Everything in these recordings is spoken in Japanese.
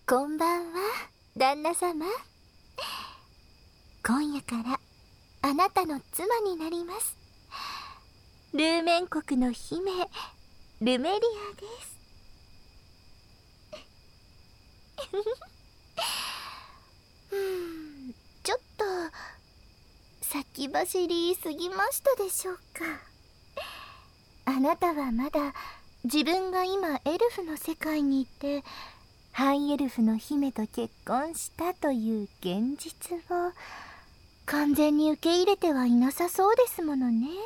こんばんは、旦那様。今夜からあなたの妻になります。ルーメン国の姫、ルメリアです。ちょっと先走りすぎましたでしょうか。あなたはまだ自分が今エルフの世界にいてハイエルフの姫と結婚したという現実を完全に受け入れてはいなさそうですものね。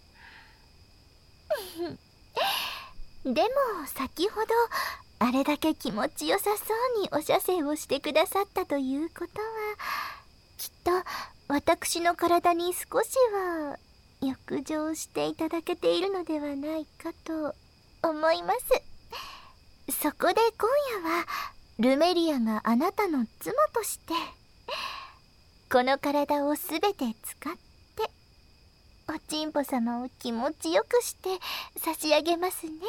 でも先ほどあれだけ気持ちよさそうにお射精をしてくださったということは、きっと私の体に少しは浴場していただけているのではないかと思います。そこで今夜はルメリアがあなたの妻としてこの体をすべて使っておちんぽ様を気持ちよくして差し上げますね。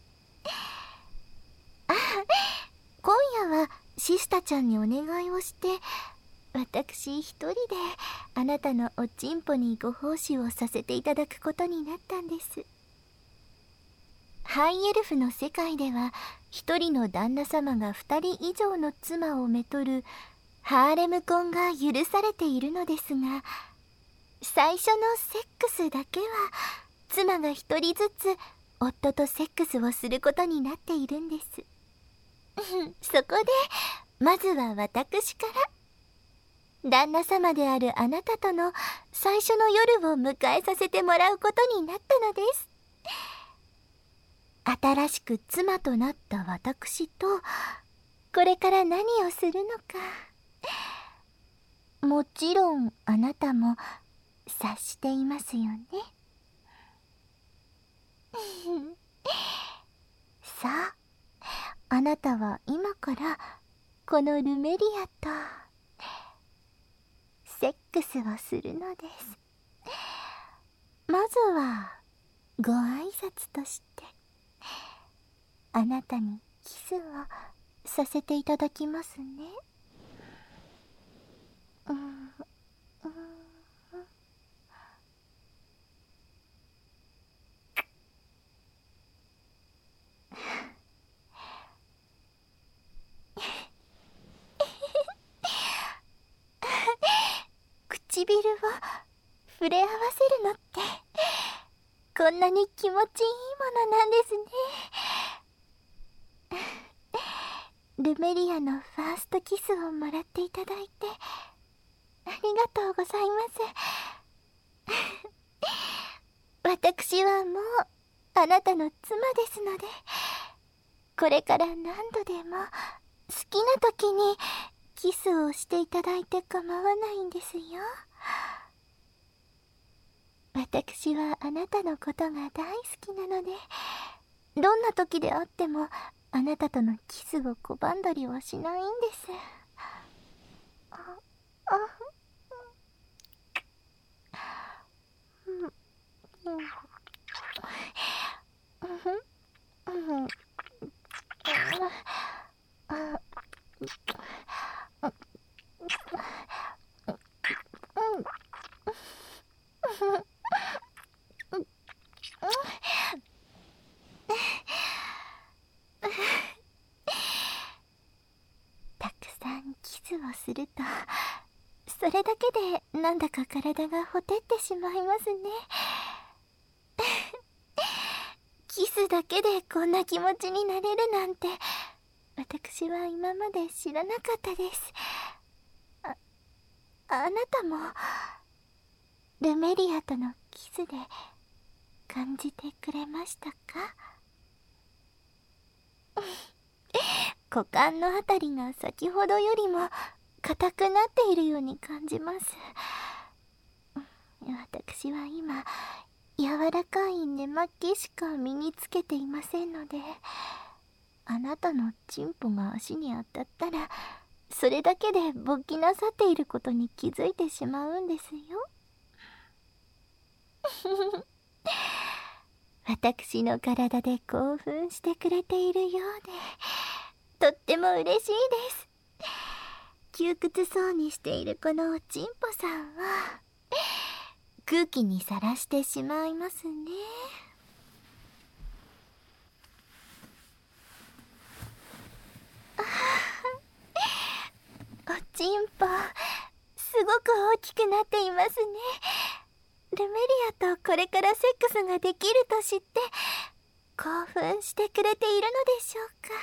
今夜はシスタちゃんにお願いをして私一人であなたのおちんぽにご奉仕をさせていただくことになったんです。ハイエルフの世界では一人の旦那様が二人以上の妻をめとるハーレム婚が許されているのですが、最初のセックスだけは妻が一人ずつ夫とセックスをすることになっているんです。そこでまずは私から旦那様であるあなたとの最初の夜を迎えさせてもらうことになったのです。新しく妻となった私とこれから何をするのか、もちろんあなたも察していますよね。さあ、あなたは今からこのルメリアとセックスをするのです。まずはご挨拶としてあなたにキスをさせていただきますね。唇を触れ合わせるのってこんなに気持ちいいものなんですね。ルメリアのファーストキスをもらっていただいてありがとうございます。私はもうあなたの妻ですので、これから何度でも好きな時にキスをしていただいて構わないんですよ。私はあなたのことが大好きなので、どんな時であってもあなたとのキスを拒んだりはしないんです。たくさんキスをするとそれだけでなんだか体がほてってしまいますね。キスだけでこんな気持ちになれるなんて私は今まで知らなかったです。あなたもルメリアとのキスで感じてくれましたか？股間のあたりが先ほどよりも硬くなっているように感じます。私は今柔らかい根巻きしか身につけていませんので、あなたのチンポが足に当たったらそれだけで勃起なさっていることに気づいてしまうんですよ。私の体で興奮してくれているようでとっても嬉しいです。窮屈そうにしているこのおちんぽさんは空気にさらしてしまいますね。おちんぽ、すごく大きくなっていますね。ルメリアとこれからセックスができると知って興奮してくれているのでしょうか。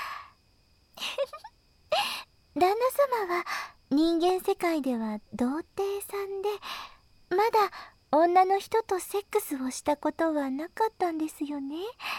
旦那様は人間世界では童貞さんで、まだ女の人とセックスをしたことはなかったんですよね。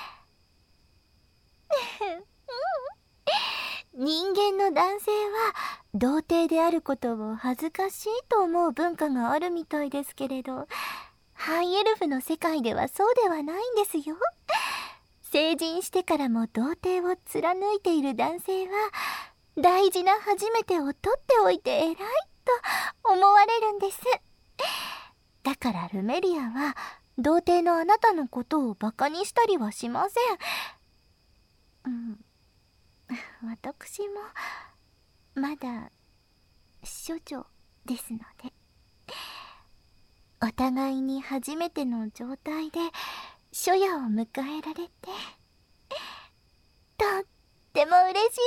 人間の男性は童貞であることを恥ずかしいと思う文化があるみたいですけれど、ハイエルフの世界ではそうではないんですよ。成人してからも童貞を貫いている男性は大事な初めてを取っておいて偉いと思われるんです。だからルメリアは童貞のあなたのことをバカにしたりはしません。私もまだ処女ですので、お互いに初めての状態で初夜を迎えられてとっても嬉しいです。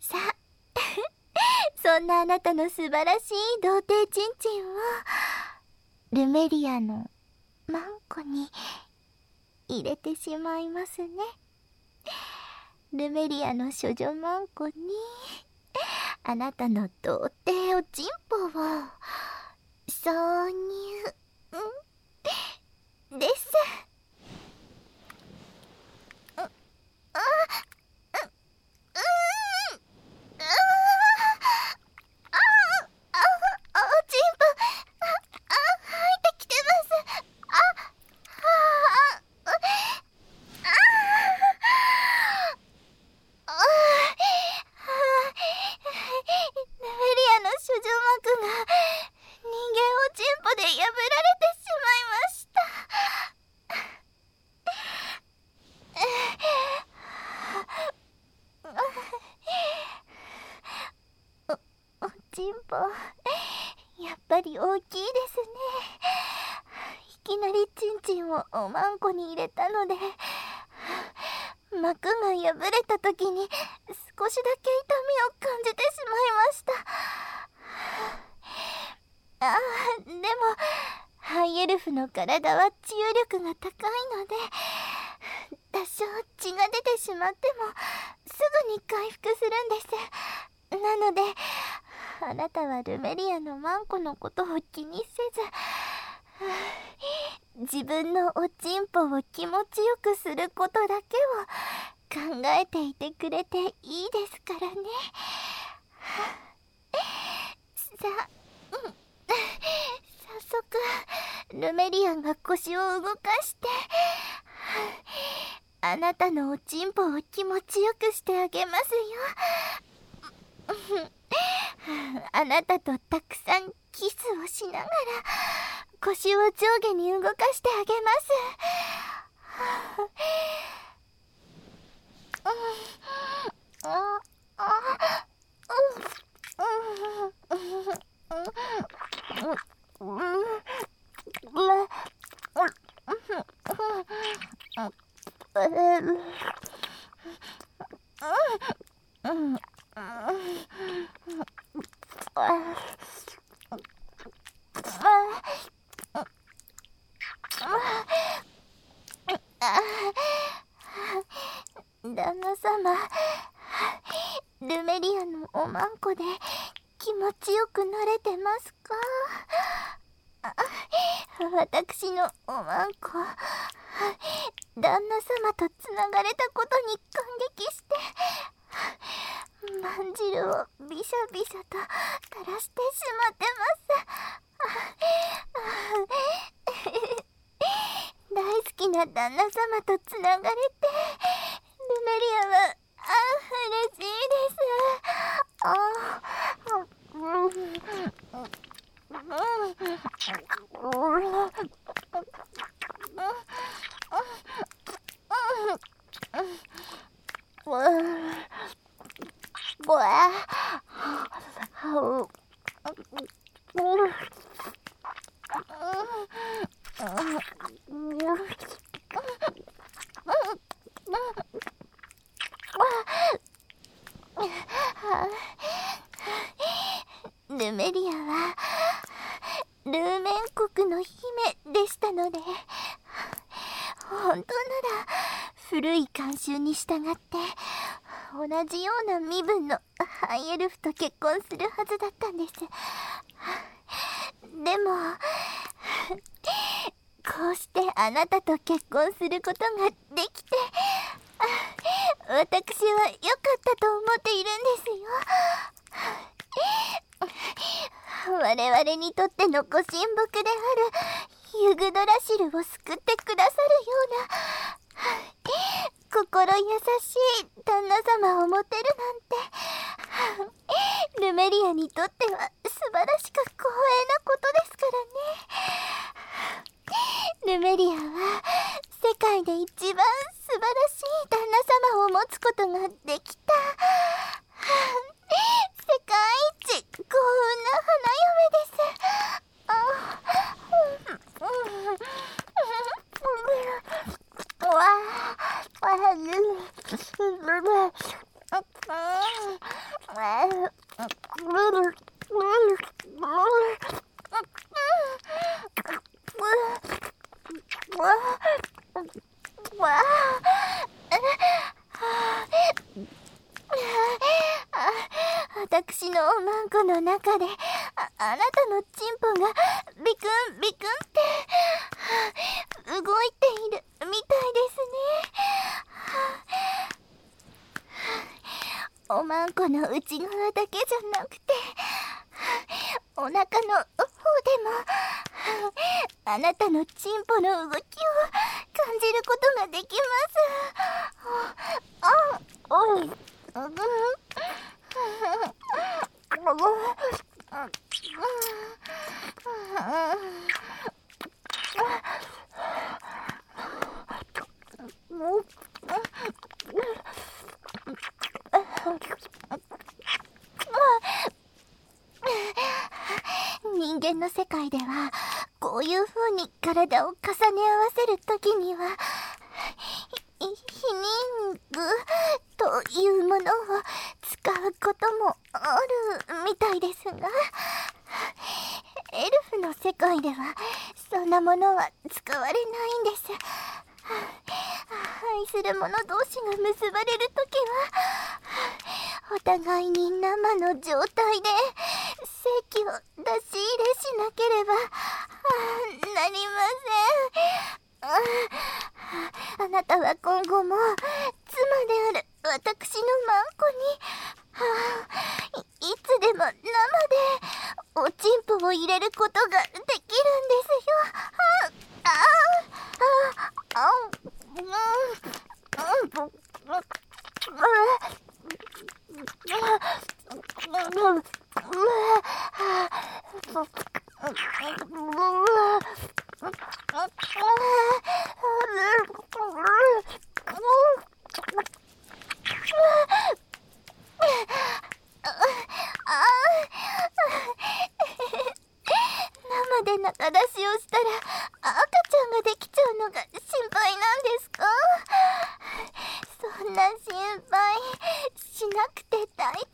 さあそんなあなたの素晴らしい童貞ちんちんをルメリアのマンコに入れてしまいますね。ルメリアの処女マンコにあなたの童貞おちんぽを挿入です。やっぱり大きいですね。いきなりチンチンをおまんこに入れたので、膜が破れた時に少しだけ痛みを感じてしまいました。でもハイエルフの体は治癒力が高いので、多少血が出てしまってもすぐに回復するんです。なのであなたはルメリアのマンコのことを気にせず、自分のおちんぽを気持ちよくすることだけを考えていてくれていいですからね。さあ、早速ルメリアが腰を動かしてあなたのおちんぽを気持ちよくしてあげますよ。あなたとたくさんキスをしながら腰を上下に動かしてあげます。旦那様、ルメリアのおまんこで気持ちよくなれてますか？私のおまんこ、旦那様とつながれたことに感激してまんじるをビシャビシャと垂らしてしまってます。大好きな旦那様とつながれてルメリアは嬉しいです。 ルメリアはルーメン国の姫でしたので、本当なら古い慣習に従って同じような身分のハイエルフと結婚するはずだったんです。でもこうしてあなたと結婚することができて、私は良かったと思っているんですよ。我々にとってのご神木であるユグドラシルを救ってくださるような心優しい旦那様を持てるなんて、ルメリアにとっては素晴らしく光栄なことですからね。ルメリアは世界で一番素晴らしい旦那様を持つことができた世界一幸運な花嫁です。私のおまんこの中であなたのチンポがビクンビクンって動いているみたいですね。おまんこの内側だけじゃなくてお腹の方でもあなたのチンポの動きを感じることができます。人間の世界ではこういう風に体を重ね合わせるときにはヒニングというものを使うこともあるみたいですが、エルフの世界ではそんなものは使われないんです。愛する者同士が結ばれるときはお互いに生の状態で精子を出し入れしなければなりません。あなたは今後も妻である私のマンコにいつでも生でおちんぽを入れることができるんですよ。生で中出しをしたら赤ちゃんができちゃうのが心配なんですか？そんな心配しなくて大丈夫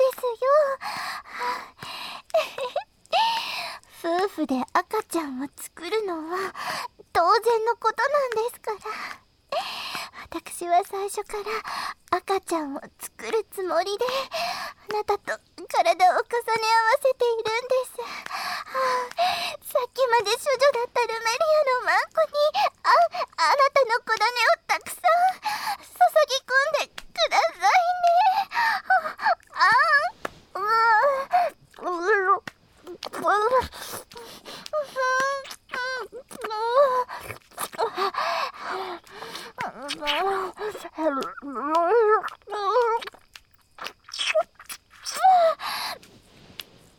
ですよ。夫婦で赤ちゃんを作るのは当然のことなんですから。私は最初から赤ちゃんを作るつもりであなたと体を重ね合わせているんです。さっきまで処女だったルメリアのマンコにあなたの子種をたくさん注ぎ込んでください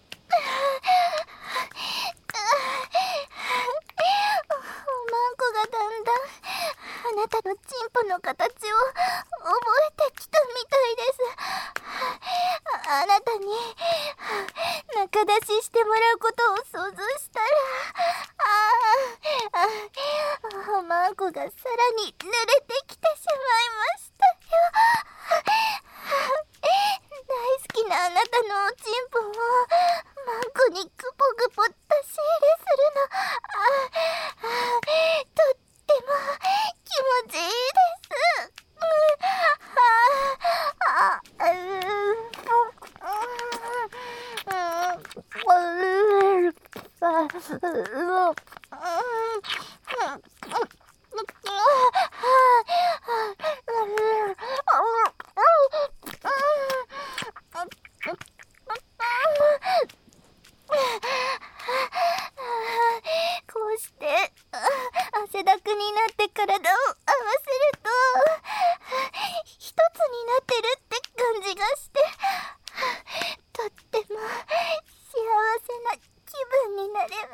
おまんこが大なたのチンポの形を覚えてきたみたいです。あなたに仲出ししてもらうことを想像したら、マンコがさらに濡れてきてしまいましたよ。大好きなあなたのおちんぽをマンコにグポグポ出し入れするの、とっても気持ちいいです。こうして汗だくになって体を合わせると一つになってるって感じがして、とっても幸せな気分になれます。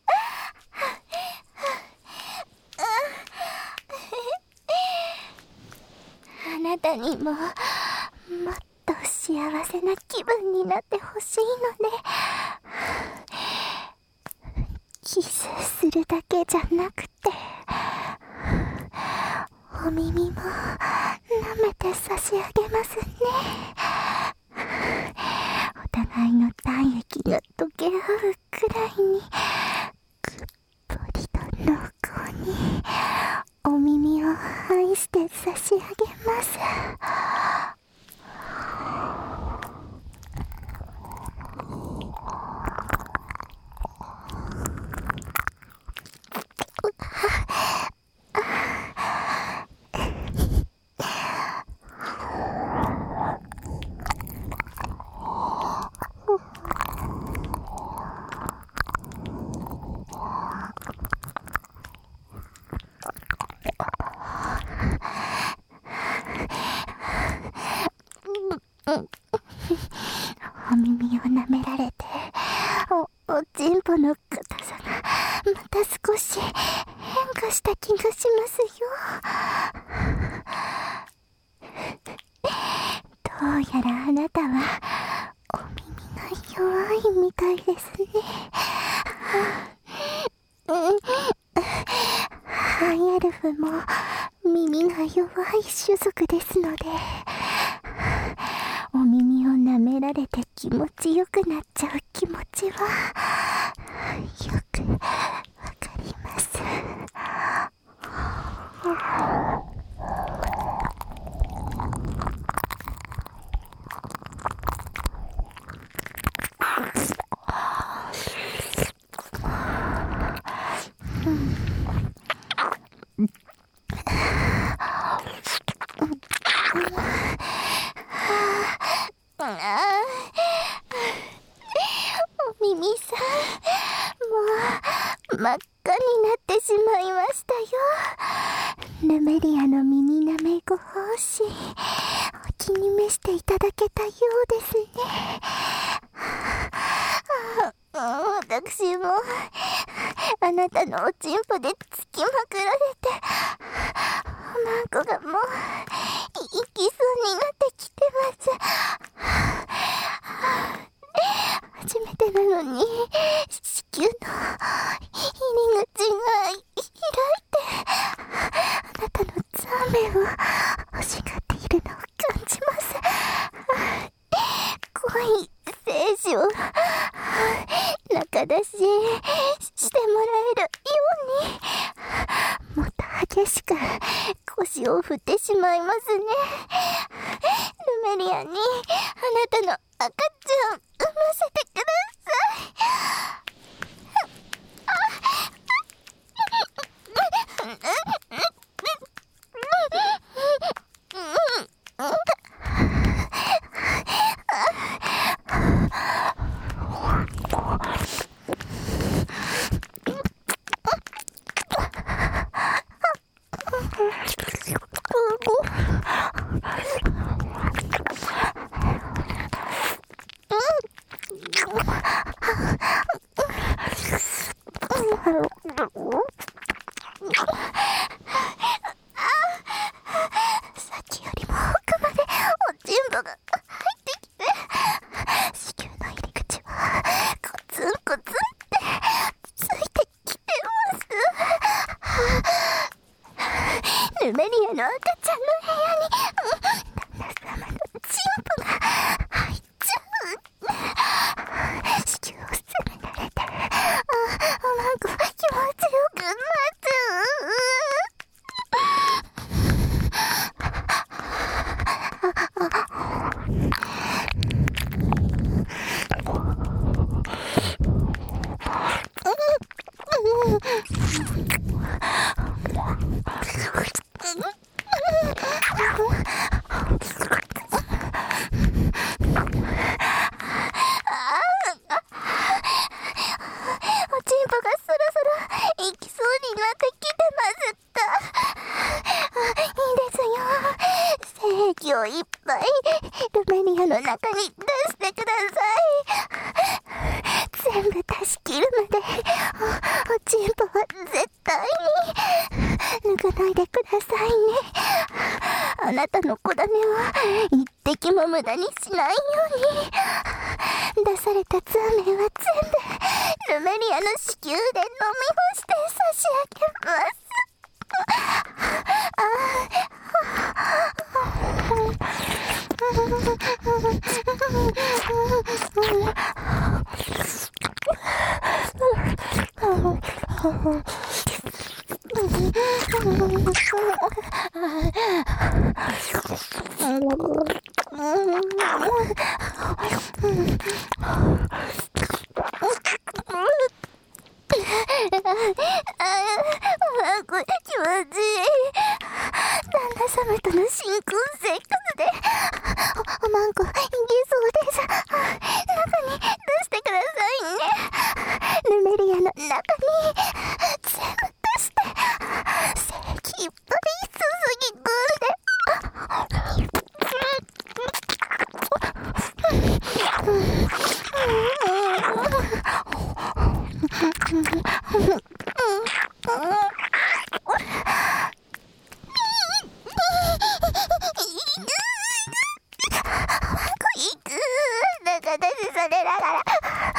あなたにももっと幸せな気分になってほしいので、キスするだけじゃなくてお耳も舐めて差し上げますね。お互いの体液が溶け合うくらいにくっぽりと濃厚にお耳を愛して差し上げます。お耳を舐められておちんぽの硬さがまた少し変化した気がしますよ。どうやらあなたはお耳が弱いみたいですね。ハイエルフも耳が弱い種族ですので、お耳を舐められて気持ちよくなっちゃう気持ちはよくわかります。お耳さん、もう真っ赤になってしまいましたよ。ルメリアの耳舐めご奉仕、お気に召していただけたようですね。私もあなたのおちんぽでつきまくられて、マンコがもう行きそうになってきてます。初めてなのに子宮の入り口が開いて、あなたのザーメンを欲しがっているのを感じます。恋精子を仲出ししてもらえるように、もっと激しく腰を振ってしまいますね。ルメリアにあなたの赤ちゃん産ませてください。 ルメリアの赤ちゃんの部屋に、旦那様のチンポが入っちゃう。子宮を責められて、マンコ気持ちよくなっちゃう。おちんぽがそろそろ行きそうになってきてますった。いいですよ。精液をいっぱいルメリアの中に出してください。全部出し切るまでおちんぽは絶対に抜かないでくださいね。あなたの子種は一滴も無駄にしないように。出されたツアメは全部ルメリアの子宮で飲み干して差し上げます。これ気持ちいい。旦那様との新婚生活でおまんこいけそうです。中に出してくださいね。ルメリアの中に全部出して精液いっぱい注ぎ込んで。中出しされながら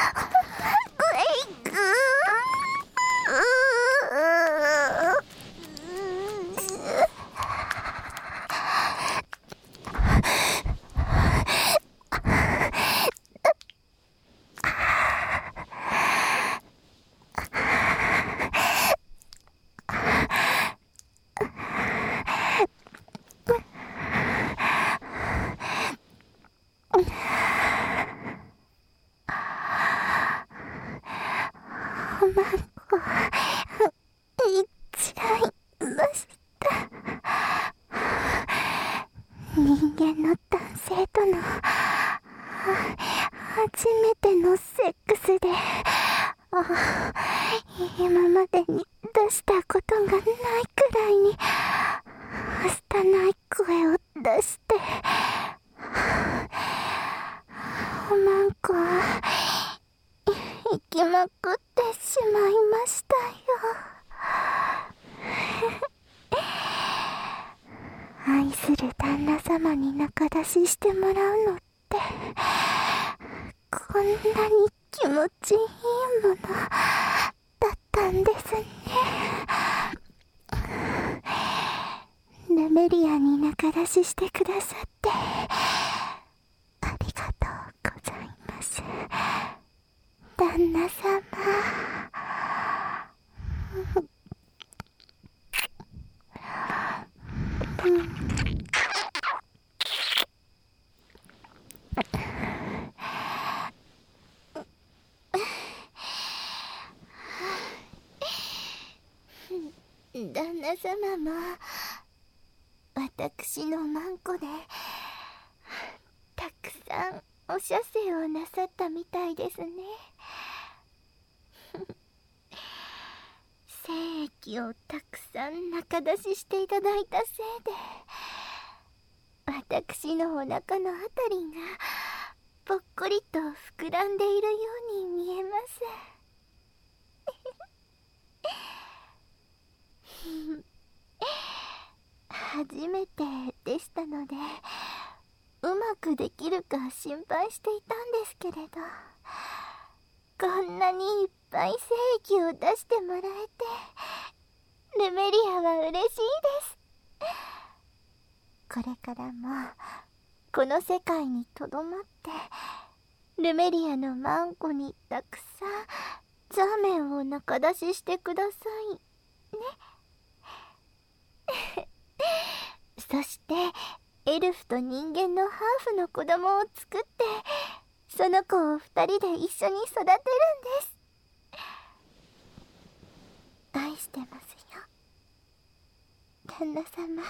おまんこいっちゃいました。人間の男性との初めてのセックスで今までに出したことがないくらいに拙い声を出しておまんこは行きまくってしまいましたよ。愛する旦那様に仲出ししてもらうのってこんなに気持ちいいものだったんですね。ルメリアに仲出ししてくださってありがとうございます。旦那様。旦那様も私のマンコでたくさんお射精をなさったみたいですね。精液をたくさん中出ししていただいたせいで私のお腹のあたりがぽっこりと膨らんでいるように見えます。初めてでしたのでうまくできるか心配していたんですけれど、こんなにいっぱい精液を出してもらえてルメリアは嬉しいです。 これからもこの世界にとどまってルメリアのマンコにたくさんザーメンを仲出ししてくださいね。そしてエルフと人間のハーフの子供を作って、その子を2人で一緒に育てるんです。愛してますよ、旦那様。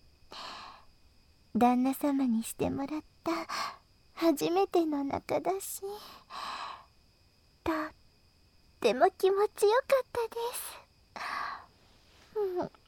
旦那様にしてもらった初めての仲出し、とっても気持ちよかったです。